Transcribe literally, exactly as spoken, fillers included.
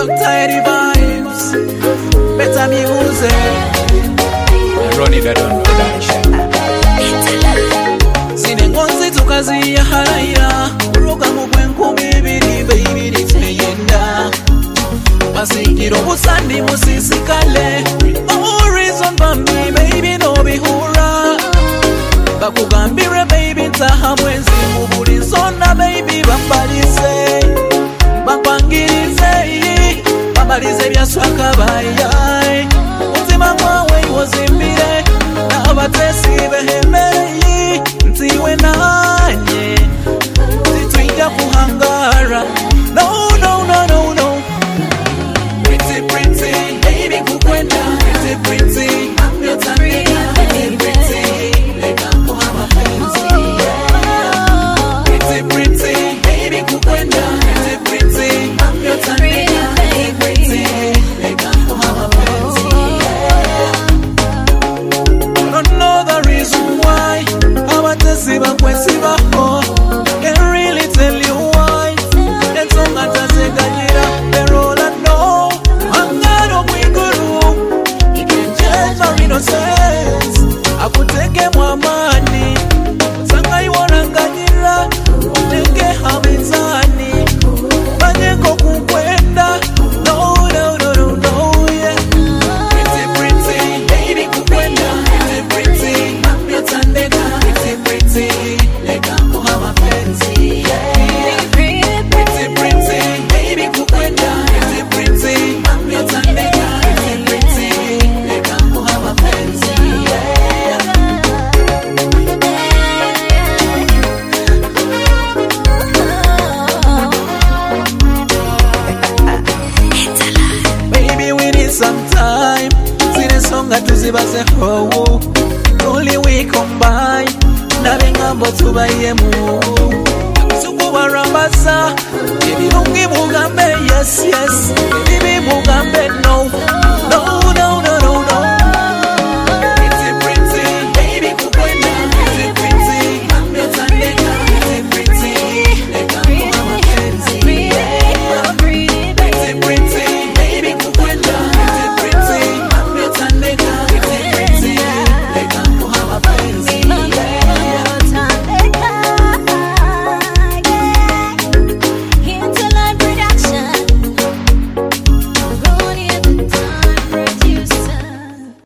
Doctor Eddie Vibes, better music. Ronnie that don't know that shit. Sine ngonzi tukazi ya haraya, uroga mugwenku bibiri baby niteyenda. Masikiro busandi musisikale, no reason for me baby no bihura. Bakugambire baby taha mwezi mubuli zona baby bambalize. Bambangirize, bambalize byaswaka bayai. Mutima mwawe iwozimbire, nabatesi behemei. Ntiwe nanye, titwinja kuhangara. No, no, no, no, no. Pretty, pretty, baby kukwenda. Pretty, pretty, amyotandika. Pretty, pretty, leka kuha mapenzi. Pretty, pretty, baby kukwenda. Pretty, pretty, amyotandika. Pretty, pretty, leka kuha mapenzi. I don't know the reason why. Abatesiba kwesibaho. Can't really tell you why. Ensonga tazeganyira, pero I know angaro mwiguru. You can judge my innocence. Akuteke mwamani, sanga iwananganyira. Uteke habizani, banyeko kukwenda. No, no, no, no, no, yeah. Pretty, pretty, baby kukwenda. Pretty, pretty, amyotandeka. Pretty, pretty, leka kuha mapenzi, yeah. Pretty, pretty, baby kukwenda. Pretty, pretty, amyotandeka. Pretty, pretty, leka kuha mapenzi, yeah. Baby, we need some time. Zine songa tuzibaze howo. Only we combine. Nabengambo tubayemu. Sukuba rambasa. Baby, ungi mugambe, yes, yes.